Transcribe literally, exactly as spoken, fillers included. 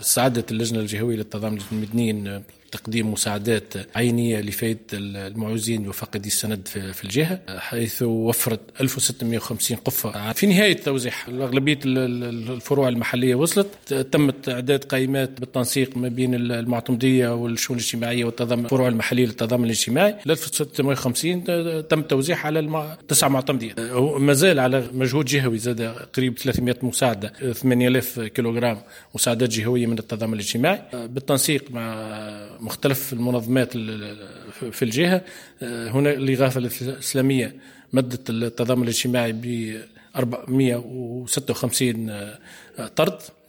ساعدت اللجنة الجهوية للتضامن المدنيين تقديم مساعدات عينية لفائدة المعوزين وفاقدي السند في الجهة، حيث وفرت ألف وستمائة وخمسين قفة. في نهاية التوزيع أغلبية الفروع المحلية وصلت. تمت إعداد قائمات بالتنسيق ما بين المعتمدية والشؤون الاجتماعية والتضامن الفروع المحلية للتضامن الاجتماعي. ألف وستمائة وخمسين تم توزيعها على تسع معتمدية. ما زال على مجهود جهوي زاد قريب ثلاثمائة مساعدة، ثمانية آلاف كيلوغرام مساعدات جهوية من التضامن الاجتماعي بالتنسيق مع مختلف المنظمات في الجهة. هنا الإغاثة الإسلامية مدت التضامن الاجتماعي ب أربعمائة وستة وخمسين طرد.